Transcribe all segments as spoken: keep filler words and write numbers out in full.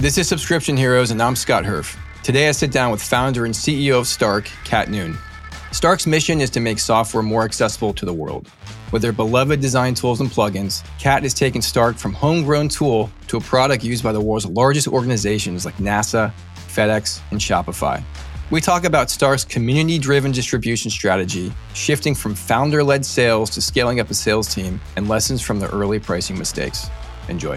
This is Subscription Heroes, and I'm Scott Herf. Today I sit down with founder and C E O of Stark, Kat Noon. Stark's mission is to make software more accessible to the world. With their beloved design tools and plugins, Kat has taken Stark from homegrown tool to a product used by the world's largest organizations like NASA, FedEx, and Shopify. We talk about Stark's community-driven distribution strategy, shifting from founder-led sales to scaling up a sales team, and lessons from the early pricing mistakes. Enjoy.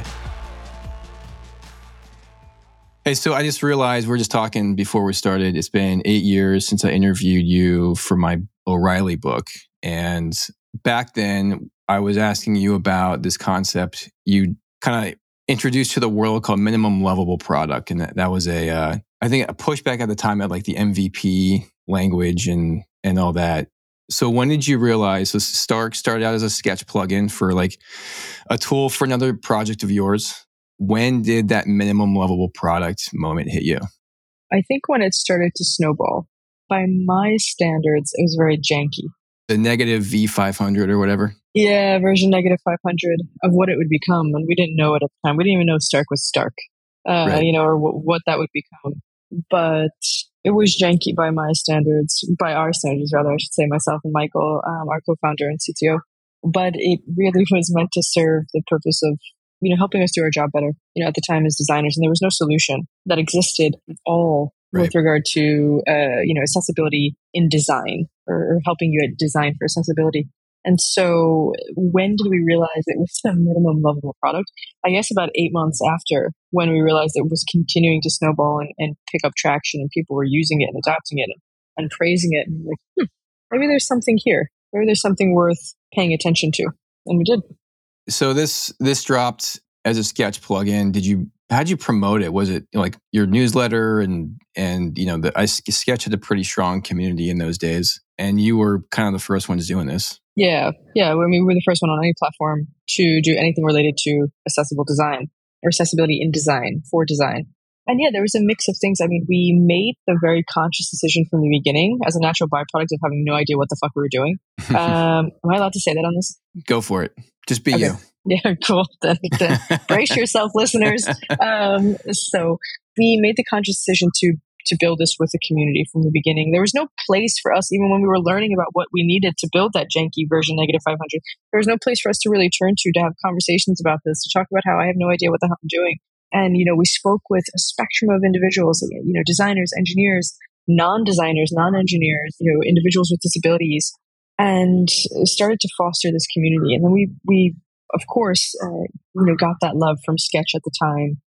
Hey, so I just realized we're just talking before we started. It's been eight years since I interviewed you for my O'Reilly book. And back then, I was asking you about this concept you kind of introduced to the world called minimum lovable product. And that, that was a, uh, I think a pushback at the time at like the M V P language and, and all that. So when did you realize, so Stark started out as a sketch plugin for like a tool for another project of yours. When did that minimum lovable product moment hit you? I think when it started to snowball. By my standards, it was very janky. The negative V five hundred or whatever? Yeah, version negative five hundred of what it would become. And we didn't know it at the time. We didn't even know Stark was Stark, uh, right. you know, or w- what that would become. But it was janky by my standards, by our standards, rather, I should say, myself and Michael, um, our co-founder and C T O. But it really was meant to serve the purpose of, you know, helping us do our job better, you know, at the time as designers. And there was no solution that existed at all right. with regard to, uh, you know, accessibility in design or, or helping you at design for accessibility. And so when did we realize it was a minimum lovable product? I guess about eight months after, when we realized it was continuing to snowball and, and pick up traction and people were using it and adopting it and, and praising it. And like, hmm, maybe there's something here. Maybe there's something worth paying attention to. And we did. So this this dropped as a sketch plugin. Did you how'd you promote it? Was it like your newsletter and and you know the I Sketch had a pretty strong community in those days, and you were kind of the first ones doing this. Yeah, yeah. I mean, we were the first one on any platform to do anything related to accessible design or accessibility in design for design. And yeah, there was a mix of things. I mean, we made the very conscious decision from the beginning as a natural byproduct of having no idea what the fuck we were doing. Um, am I allowed to say that on this? Go for it. Just be okay. you. Yeah, cool. Then, then brace yourself, listeners. Um, so we made the conscious decision to to build this with the community from the beginning. There was no place for us, even when we were learning about what we needed to build that janky version negative five hundred. There was no place for us to really turn to to have conversations about this, to talk about how I have no idea what the hell I'm doing. And, you know, we spoke with a spectrum of individuals, you know, designers, engineers, non-designers, non-engineers, you know, individuals with disabilities, and started to foster this community. And then we, we of course, uh, you know, got that love from Sketch at the time,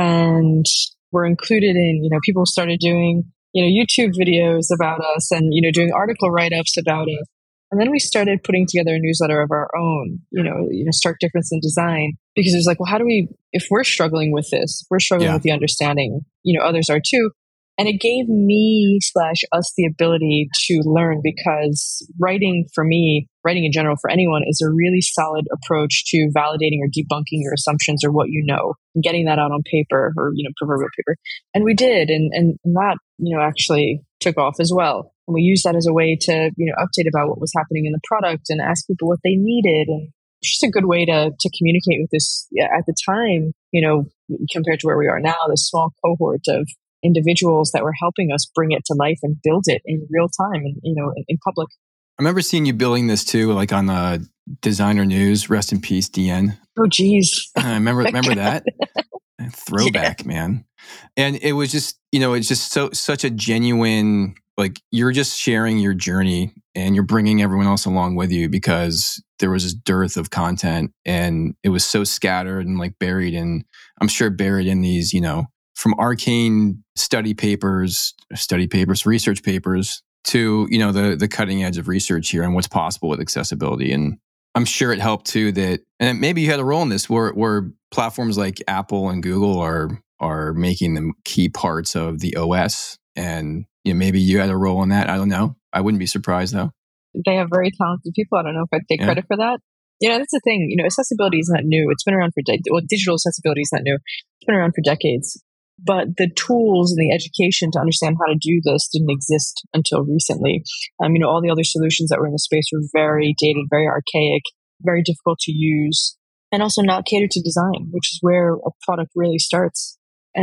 and were included in, you know, people started doing, you know, YouTube videos about us and, you know, doing article write-ups about us. And then we started putting together a newsletter of our own, you know, you know, Stark Difference in Design, because it was like, well, how do we, if we're struggling with this, if we're struggling yeah. with the understanding, you know, others are too. And it gave me slash us the ability to learn, because writing for me, writing in general for anyone, is a really solid approach to validating or debunking your assumptions or what you know, and getting that out on paper or, you know, proverbial paper. And we did. And, and that, you know, actually took off as well. And we used that as a way to, you know, update about what was happening in the product and ask people what they needed. And it's just a good way to, to communicate with this, yeah, at the time, you know, compared to where we are now, this small cohort of individuals that were helping us bring it to life and build it in real time and, you know, in, in public. I remember seeing you building this too, like on the Designer News, rest in peace, D N. Oh, geez. I remember, remember that? Throwback, yeah. man. And it was just, you know, it's just so, such a genuine, like you're just sharing your journey and you're bringing everyone else along with you, because there was this dearth of content and it was so scattered and like buried in, I'm sure buried in these, you know, from arcane study papers, study papers, research papers to, you know, the the cutting edge of research here and what's possible with accessibility. And I'm sure it helped too that, and maybe you had a role in this, where where platforms like Apple and Google are are making them key parts of the O S. And you know, maybe you had a role in that. I don't know. I wouldn't be surprised though. They have very talented people. I don't know if I'd take yeah. credit for that. You know, that's the thing. You know, accessibility is not new. It's been around for decades. Well, digital accessibility is not new. It's been around for decades. But the tools and the education to understand how to do this didn't exist until recently. Um, you know, all the other solutions that were in the space were very dated, very archaic, very difficult to use, and also not catered to design, which is where a product really starts. And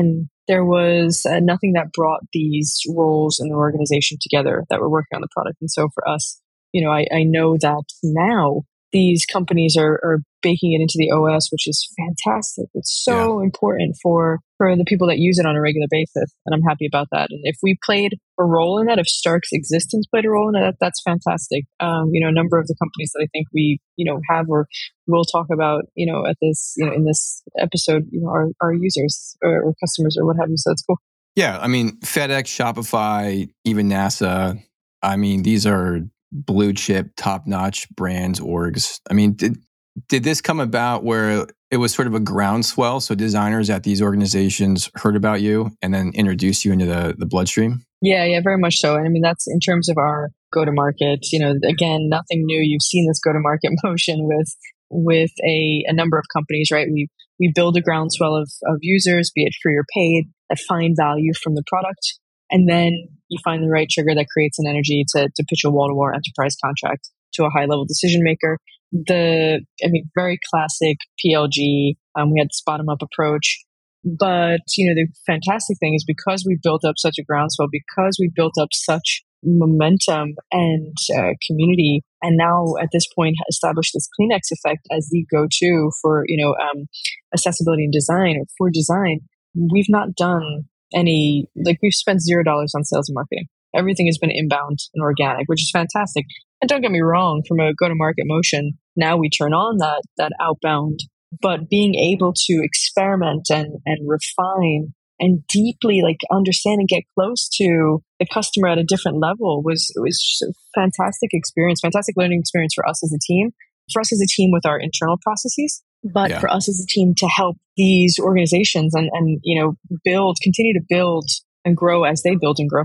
there was uh, nothing that brought these roles in the organization together that were working on the product. And so for us, you know, I, I know that now these companies are, are baking it into the O S, which is fantastic. It's so yeah. important for, for the people that use it on a regular basis. And I'm happy about that. And if we played a role in that, if Stark's existence played a role in that, that's fantastic. Um, you know, a number of the companies that I think we, you know, have or will talk about, you know, at this, you know, in this episode, you know, are, are users or, or customers or what have you. So it's cool. Yeah. I mean, FedEx, Shopify, even NASA. I mean, these are blue chip, top notch brands, orgs. I mean, did did this come about where it was sort of a groundswell? So designers at these organizations heard about you and then introduced you into the, the bloodstream? Yeah, yeah, very much so. And I mean, that's in terms of our go-to-market. You know, again, nothing new. You've seen this go-to-market motion with with a, a number of companies, right? We we build a groundswell of, of users, be it free or paid, that find value from the product. And then you find the right trigger that creates an energy to, to pitch a wall-to-wall enterprise contract to a high-level decision maker. The, I mean, very classic P L G. Um, we had this bottom-up approach. But, you know, the fantastic thing is because we built up such a groundswell, because we built up such momentum and uh, community, and now at this point established this Kleenex effect as the go-to for, you know, um, accessibility and design or for design, we've not done any, like we've spent zero dollars on sales and marketing. Everything has been inbound and organic, which is fantastic. And don't get me wrong, from a go-to-market motion, now we turn on that that outbound. But being able to experiment and, and refine and deeply like understand and get close to the customer at a different level was was just a fantastic experience, fantastic learning experience for us as a team, for us as a team with our internal processes, but yeah. for us as a team to help these organizations and, and you know build, continue to build and grow as they build and grow.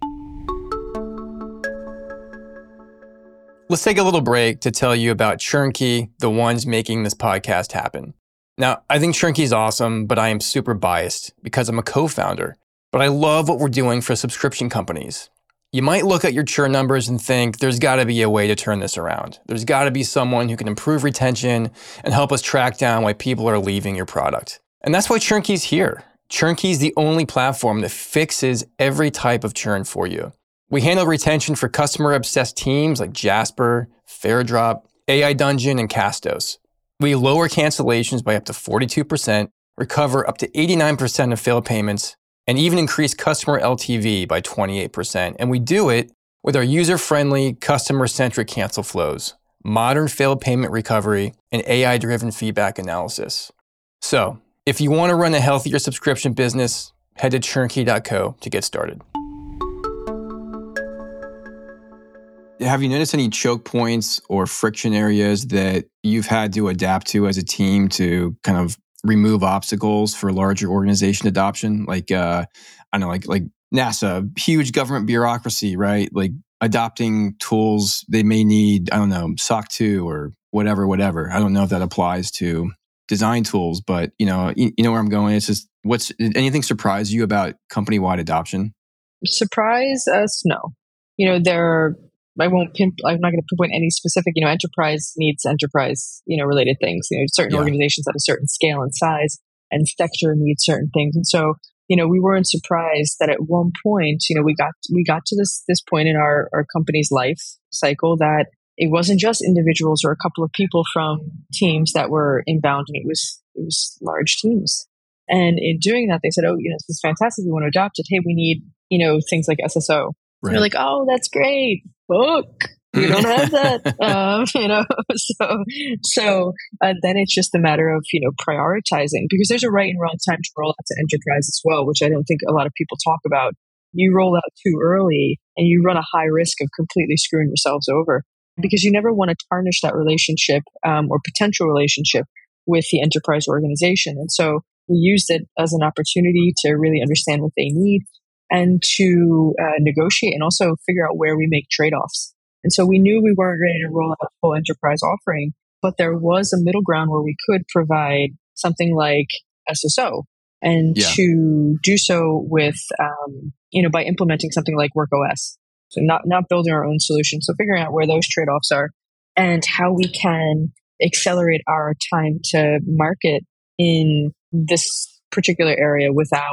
Let's take a little break to tell you about ChurnKey, the ones making this podcast happen. Now, I think ChurnKey is awesome, but I am super biased because I'm a co-founder. But I love what we're doing for subscription companies. You might look at your churn numbers and think there's got to be a way to turn this around. There's got to be someone who can improve retention and help us track down why people are leaving your product. And that's why ChurnKey's here. ChurnKey is the only platform that fixes every type of churn for you. We handle retention for customer-obsessed teams like Jasper, Fairdrop, A I Dungeon, and Castos. We lower cancellations by up to forty-two percent, recover up to eighty-nine percent of failed payments, and even increase customer L T V by twenty-eight percent. And we do it with our user-friendly, customer-centric cancel flows, modern failed payment recovery, and A I-driven feedback analysis. So, if you want to run a healthier subscription business, head to churnkey dot co to get started. Have you noticed any choke points or friction areas that you've had to adapt to as a team to kind of remove obstacles for larger organization adoption? Like, uh, I don't know, like like NASA, huge government bureaucracy, right? Like adopting tools they may need, I don't know, S O C two or whatever, whatever. I don't know if that applies to design tools, but you know, you, you know where I'm going. It's just, what's anything surprise you about company-wide adoption? Surprise us? No. You know, there are I won't pin, I'm not going to pinpoint any specific, you know, enterprise needs enterprise, you know, related things. You know, certain yeah. organizations at a certain scale and size and sector need certain things. And so, you know, we weren't surprised that at one point, you know, we got, we got to this, this point in our, our company's life cycle that it wasn't just individuals or a couple of people from teams that were inbound, and it was, it was large teams. And in doing that, they said, oh, you know, this is fantastic. We want to adopt it. Hey, we need, you know, things like S S O. Right. We're like, oh, that's great. Book. We don't have that. um, you know, so so uh, then it's just a matter of, you know, prioritizing, because there's a right and wrong time to roll out to enterprise as well, which I don't think a lot of people talk about. You roll out too early and you run a high risk of completely screwing yourselves over, because you never want to tarnish that relationship um, or potential relationship with the enterprise organization. And so we used it as an opportunity to really understand what they need and to uh, negotiate and also figure out where we make trade-offs. And so we knew we weren't ready to roll out a full enterprise offering, but there was a middle ground where we could provide something like S S O, and yeah. to do so with, um, you know, by implementing something like WorkOS. So not, not building our own solution. So figuring out where those trade-offs are and how we can accelerate our time to market in this particular area without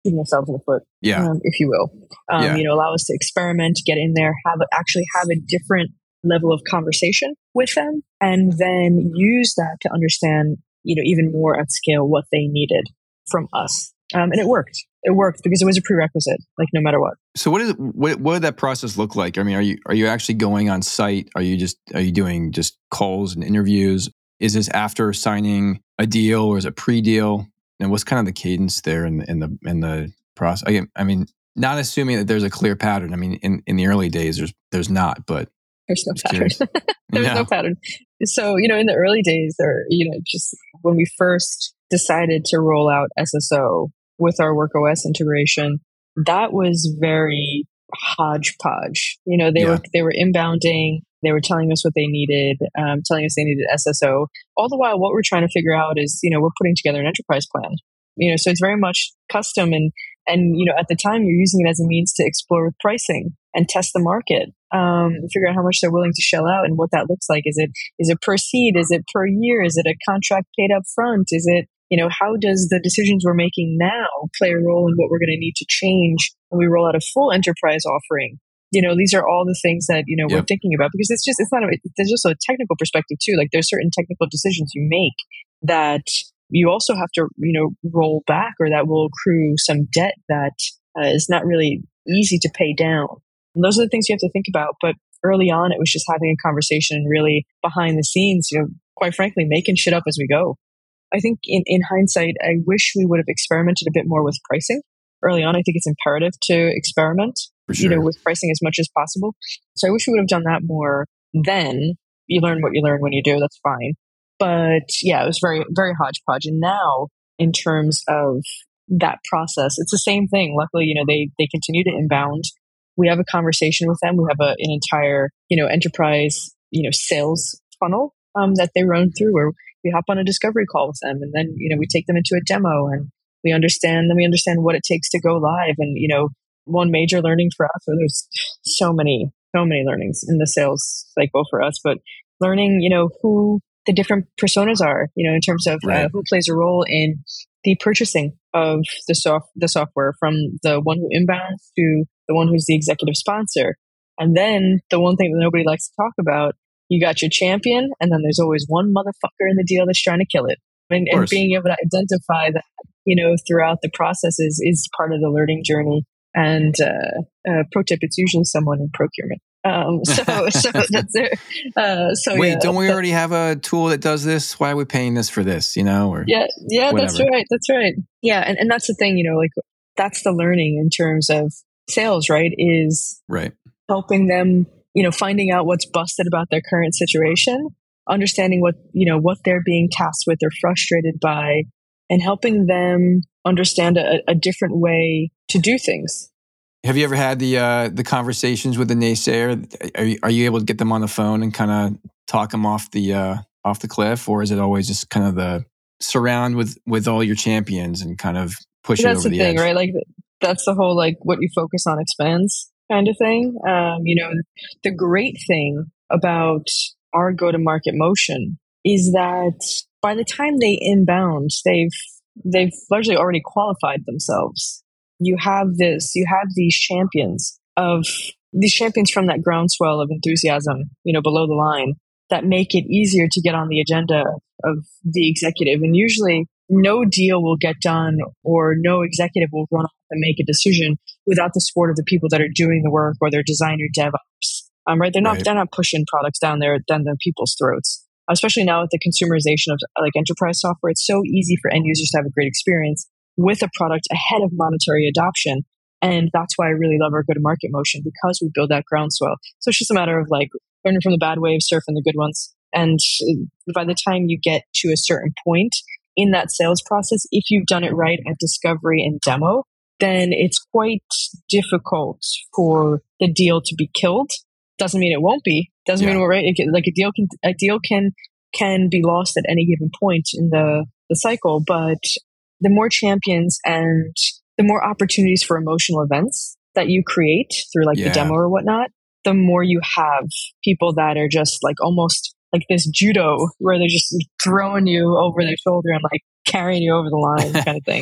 shooting ourselves in the foot, yeah. um, if you will. Um, yeah. You know, allow us to experiment, get in there, have actually have a different level of conversation with them, and then use that to understand, you know, even more at scale what they needed from us. Um, and it worked. It worked because it was a prerequisite, like no matter what. So what is what what did that process look like? I mean, are you are you actually going on site? Are you just are you doing just calls and interviews? Is this after signing a deal or is it pre-deal? And what's kind of the cadence there in the in the in the process? I, I mean, not assuming that there's a clear pattern. I mean, in, in the early days, there's there's not, but there's no pattern. There's yeah. no pattern. So, you know, in the early days, or you know, just when we first decided to roll out S S O with our WorkOS integration, that was very hodgepodge. You know, they Yeah. were they were inbounding. They were telling us what they needed, um, telling us they needed S S O. All the while, what we're trying to figure out is, you know, we're putting together an enterprise plan. You know, so it's very much custom, and and you know, at the time, you're using it as a means to explore with pricing and test the market, um, figure out how much they're willing to shell out and what that looks like. Is it is it per seat? Is it per year? Is it a contract paid up front? Is it, you know, how does the decisions we're making now play a role in what we're going to need to change when we roll out a full enterprise offering? You know, these are all the things that, you know, Yep. we're thinking about, because it's just, it's not, a, there's just a technical perspective too. Like there's certain technical decisions you make that you also have to, you know, roll back, or that will accrue some debt that uh, is not really easy to pay down. And those are the things you have to think about. But early on, it was just having a conversation and really behind the scenes, you know, quite frankly, making shit up as we go. I think in, in hindsight, I wish we would have experimented a bit more with pricing. Early on, I think it's imperative to experiment, For sure. you know, with pricing as much as possible. So I wish we would have done that more then. You learn what you learn when you do, that's fine. But yeah, it was very, very hodgepodge. And now in terms of that process, it's the same thing. Luckily, you know, they, they continue to inbound. We have a conversation with them. We have a, an entire, you know, enterprise, you know, sales funnel um, that they run through, where we hop on a discovery call with them, and then, you know, we take them into a demo, and we understand, then we understand what it takes to go live. And, you know, one major learning for us, or there's so many, so many learnings in the sales cycle for us, but learning, you know, who the different personas are, you know, in terms of Right. uh, who plays a role in the purchasing of the soft the software, from the one who inbounds to the one who's the executive sponsor. And then the one thing that nobody likes to talk about, you got your champion, and then there's always one motherfucker in the deal that's trying to kill it. And, and being able to identify that, you know, throughout the process is, is part of the learning journey. And uh, uh, pro tip, it's usually someone in procurement. Um, so, so that's it. Uh, so Wait, yeah, don't we but, already have a tool that does this? Why are we paying this for this? You know, or yeah, yeah, whatever. that's right, that's right. Yeah, and, and that's the thing, you know, like that's the learning in terms of sales, right? Is right. helping them, you know, finding out what's busted about their current situation, understanding what, you know, what they're being tasked with or frustrated by, and helping them understand a, a different way to do things. Have you ever had the uh, the conversations with the naysayer? Are you, are you able to get them on the phone and kind of talk them off the uh, off the cliff, or is it always just kind of the surround with with all your champions and kind of push it over the edge? That's the thing, right? Like that's the whole like what you focus on expands kind of thing. Um, you know, the great thing about our go-to-market motion is that by the time they inbound, they've they've largely already qualified themselves. You have this, you have these champions of these champions from that groundswell of enthusiasm, you know, below the line, that make it easier to get on the agenda of the executive. And usually no deal will get done, or no executive will run off and make a decision without the support of the people that are doing the work, or their designer DevOps. Um, right? They're not, Right. they're not pushing products down there, down the people's throats. Especially now with the consumerization of like enterprise software, it's so easy for end users to have a great experience with a product ahead of monetary adoption. And that's why I really love our go-to-market motion, because we build that groundswell. So it's just a matter of like learning from the bad waves, surfing the good ones. And by the time you get to a certain point in that sales process, if you've done it right at discovery and demo, then it's quite difficult for the deal to be killed. Doesn't mean it won't be. Doesn't Yeah. mean we're right. It can, like a deal can a deal can can be lost at any given point in the the cycle. But the more champions and the more opportunities for emotional events that you create through like Yeah. the demo or whatnot, the more you have people that are just like almost like this judo, where they're just throwing you over their shoulder and like carrying you over the line kind of thing.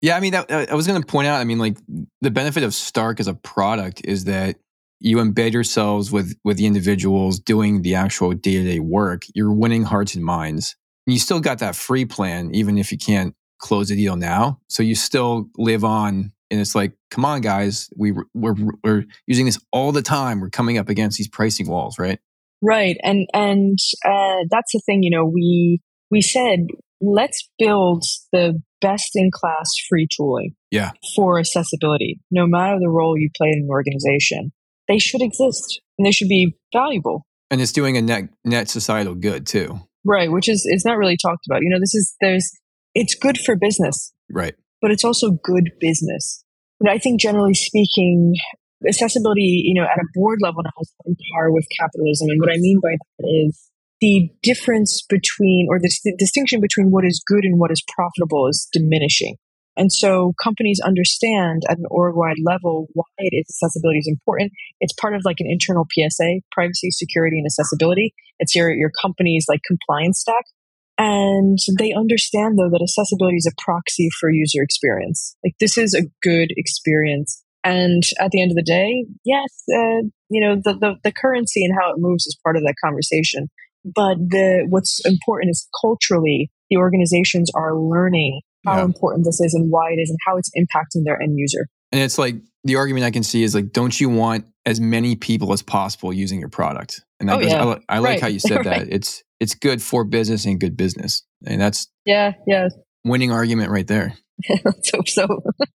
Yeah, I mean, that, I was going to point out, I mean, like the benefit of Stark as a product is that you embed yourselves with with the individuals doing the actual day-to-day work. You're winning hearts and minds. And you still got that free plan, even if you can't close a deal now. So you still live on. And it's like, come on, guys, we, we're, we're using this all the time. We're coming up against these pricing walls, right? Right. And and uh, that's the thing, you know, we we said, let's build the best in class free tooling yeah. for accessibility. No matter the role you play in an organization, they should exist and they should be valuable. And it's doing a net net societal good too. Right, which is is not really talked about. You know, this is there's it's good for business. Right. But it's also good business. And I think generally speaking, accessibility, you know, at a board level now is on par with capitalism. And what I mean by that is the difference between, or the, the distinction between what is good and what is profitable is diminishing. And so companies understand at an org-wide level why it is accessibility is important. It's part of like an internal P S A, privacy, security, and accessibility. It's your, your company's like compliance stack. And they understand, though, that accessibility is a proxy for user experience. Like, this is a good experience. And at the end of the day, yes, uh, you know, the, the, the currency and how it moves is part of that conversation. But the what's important is culturally, the organizations are learning how yeah. important this is and why it is and how it's impacting their end user. And it's like, the argument I can see is like, don't you want as many people as possible using your product? And that oh, goes, yeah. I, I like right. how you said right. that. It's it's good for business and good business. And that's yeah, yeah. winning argument right there. Let's hope so.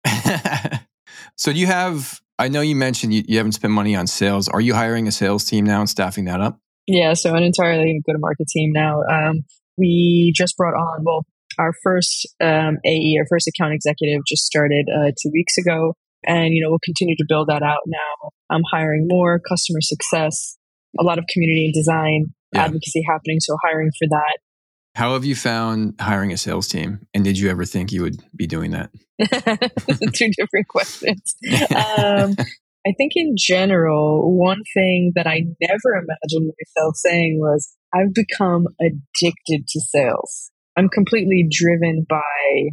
So do you have, I know you mentioned you, you haven't spent money on sales. Are you hiring a sales team now and staffing that up? Yeah, so an entirely go-to-market team now. Um, we just brought on, well, our first um, A E, our first account executive just started uh, two weeks ago. And, you know, we'll continue to build that out now. I'm hiring more customer success, a lot of community and design yeah. advocacy happening. So hiring for that. How have you found hiring a sales team? And did you ever think you would be doing that? Two different questions. um, I think in general, one thing that I never imagined myself saying was, I've become addicted to sales. I'm completely driven by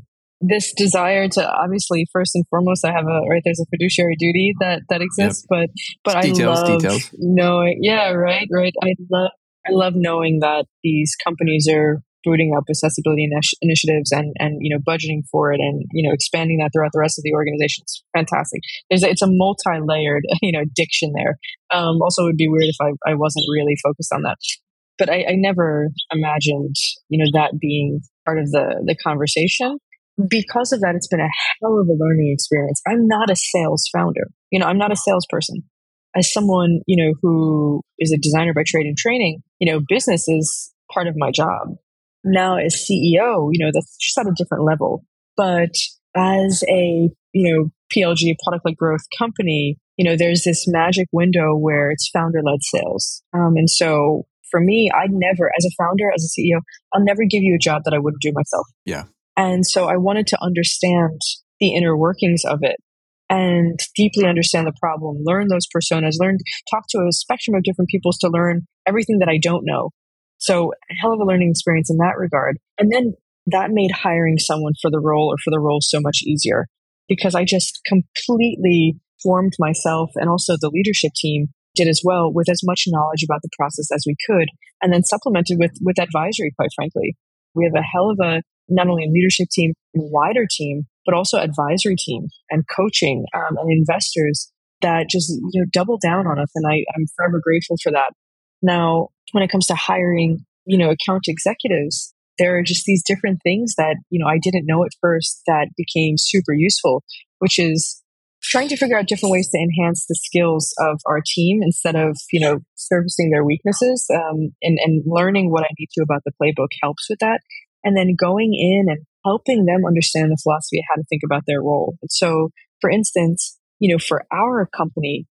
this desire to, obviously, first and foremost, I have a, right, there's a fiduciary duty that, that exists, yep. but, but details, I love details. knowing, yeah, right, right. I love, I love knowing that these companies are booting up accessibility initi- initiatives and, and, you know, budgeting for it and, you know, expanding that throughout the rest of the organization. It's fantastic. There's a, it's a multi-layered, you know, addiction there. Um, also, it would be weird if I, I wasn't really focused on that. But I, I never imagined, you know, that being part of the, the conversation. Because of that, it's been a hell of a learning experience. I'm not a sales founder. You know, I'm not a salesperson. As someone, you know, who is a designer by trade and training, you know, business is part of my job. Now as C E O, you know, that's just at a different level. But as a, you know, P L G, product-led growth company, you know, there's this magic window where it's founder-led sales. Um, and so for me, I'd never, as a founder, as a C E O, I'll never give you a job that I wouldn't do myself. Yeah. And so I wanted to understand the inner workings of it and deeply understand the problem, learn those personas, learn, talk to a spectrum of different peoples to learn everything that I don't know. So a hell of a learning experience in that regard. And then that made hiring someone for the role or for the role so much easier because I just completely formed myself and also the leadership team did as well with as much knowledge about the process as we could and then supplemented with, with advisory, quite frankly. We have a hell of a not only a leadership team, wider team, but also advisory team and coaching um, and investors that just you know double down on us. And I, I'm forever grateful for that. Now, when it comes to hiring, you know, account executives, there are just these different things that, you know, I didn't know at first that became super useful, which is trying to figure out different ways to enhance the skills of our team instead of, you know, servicing their weaknesses um, and, and learning what I need to about the playbook helps with that. And then going in and helping them understand the philosophy of how to think about their role. And so, for instance, you know, for our company,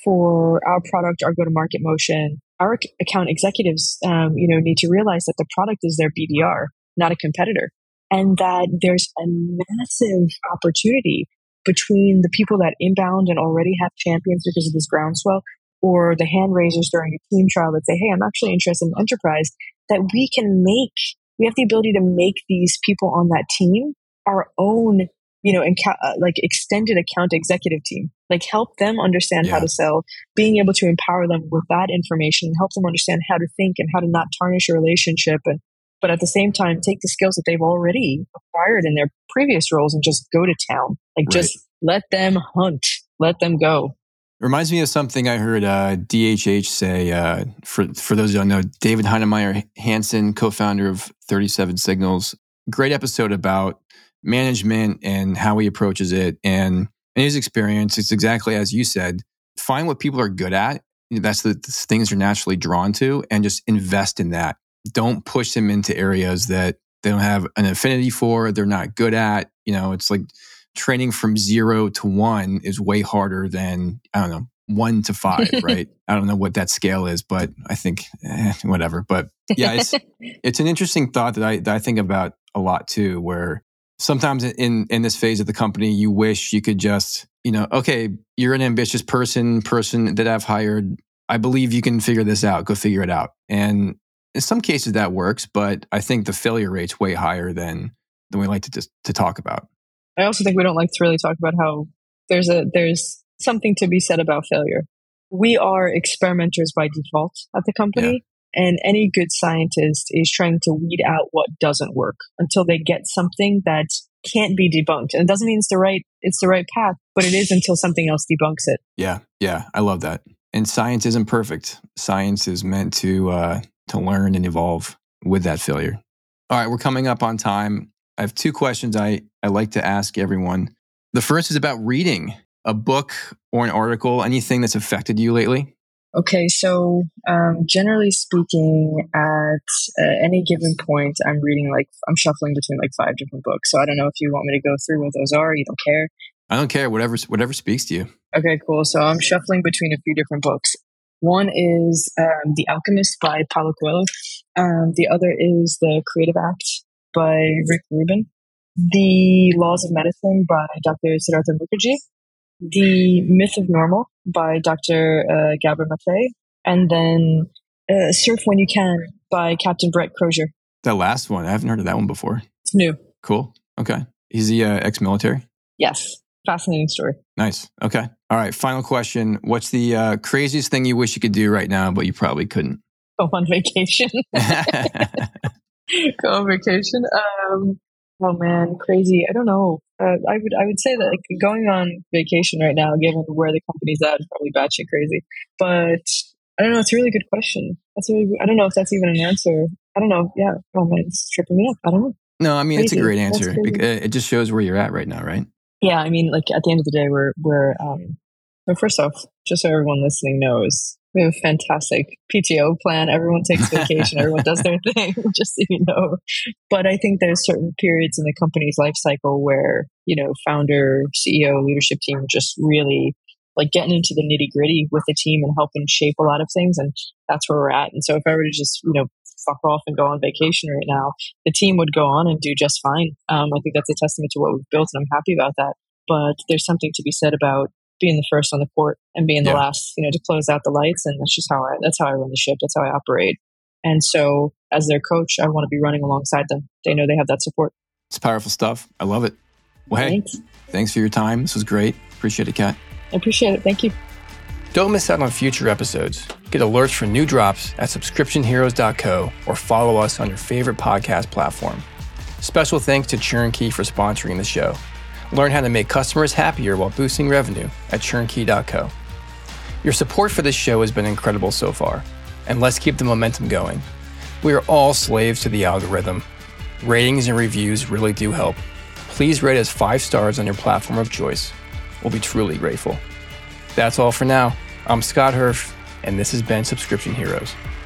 for our product, our go-to-market motion, our account executives, um, you know, need to realize that the product is their B D R, not a competitor, and that there's a massive opportunity between the people that inbound and already have champions because of this groundswell, or the hand raisers during a team trial that say, "Hey, I'm actually interested in enterprise." That we can make, we have the ability to make these people on that team our own you know, enca- uh, like extended account executive team, like help them understand Yeah. how to sell, being able to empower them with that information, help them understand how to think and how to not tarnish a relationship. And, but at the same time, take the skills that they've already acquired in their previous roles and just go to town. Like Right. just let them hunt, let them go. Reminds me of something I heard uh, D H H say, uh, for, for those who don't know, David Heinemeier Hansen, co-founder of thirty-seven Signals. Great episode about management and how he approaches it. And in his experience, it's exactly as you said, find what people are good at. That's the, the things you're naturally drawn to, and just invest in that. Don't push them into areas that they don't have an affinity for, they're not good at. You know, it's like training from zero to one is way harder than, I don't know, one to five, right? I don't know what that scale is, but I think eh, whatever. But yeah, it's, it's an interesting thought that I, that I think about a lot too, where sometimes in, in this phase of the company, you wish you could just, you know, okay, you're an ambitious person, person that I've hired. I believe you can figure this out. Go figure it out. And in some cases that works, but I think the failure rate's way higher than, than we like to just to talk about. I also think we don't like to really talk about how there's a there's something to be said about failure. We are experimenters by default at the company, yeah. And any good scientist is trying to weed out what doesn't work until they get something that can't be debunked. And it doesn't mean it's the right it's the right path, but it is until something else debunks it. Yeah, yeah, I love that. And science isn't perfect. Science is meant to uh, to learn and evolve with that failure. All right, we're coming up on time. I have two questions I, I like to ask everyone. The first is about reading a book or an article, anything that's affected you lately. Okay, so um, generally speaking, at uh, any given point, I'm reading like, I'm shuffling between like five different books. So I don't know if you want me to go through what those are. You don't care? I don't care. Whatever, whatever speaks to you. Okay, cool. So I'm shuffling between a few different books. One is um, The Alchemist by Paulo Coelho. Um, the other is The Creative Act by Rick Rubin. The Laws of Medicine by Doctor Siddhartha Mukherjee. The Myth of Normal by Doctor Uh, Gabor Mate. And then uh, Surf When You Can by Captain Brett Crozier. That last one, I haven't heard of that one before. It's new. Cool. Okay. Is he uh, ex-military? Yes. Fascinating story. Nice. Okay. All right. Final question. What's the uh, craziest thing you wish you could do right now, but you probably couldn't? Go on vacation. Go on vacation. Um, oh man, crazy. I don't know. Uh, I would I would say that like, going on vacation right now, given where the company's at, is probably batshit crazy. But I don't know. It's a really good question. That's a really, I don't know if that's even an answer. I don't know. Yeah. Oh man, it's tripping me up. I don't know. No, I mean, crazy. It's a great answer. It just shows where you're at right now, right? Yeah, I mean, like at the end of the day, we're we're. Um, so first off, just so everyone listening knows, we have a fantastic P T O plan. Everyone takes vacation. Everyone does their thing, just so you know. But I think there's certain periods in the company's life cycle where, you know, founder, C E O, leadership team just really like getting into the nitty gritty with the team and helping shape a lot of things. And that's where we're at. And so if I were to just, you know, fuck off and go on vacation right now, the team would go on and do just fine. Um, I think that's a testament to what we've built, and I'm happy about that. But there's something to be said about being the first on the court and being the yeah. last, you know, to close out the lights. And that's just how I, that's how I run the ship. That's how I operate. And so as their coach, I want to be running alongside them. They know they have that support. It's powerful stuff. I love it. Well, thanks. Hey, thanks for your time. This was great. Appreciate it, Kat. I appreciate it. Thank you. Don't miss out on future episodes. Get alerts for new drops at subscription heroes dot co or follow us on your favorite podcast platform. Special thanks to ChurnKey for sponsoring the show. Learn how to make customers happier while boosting revenue at churn key dot co. Your support for this show has been incredible so far, and let's keep the momentum going. We are all slaves to the algorithm. Ratings and reviews really do help. Please rate us five stars on your platform of choice. We'll be truly grateful. That's all for now. I'm Scott Hirsch, and this has been Subscription Heroes.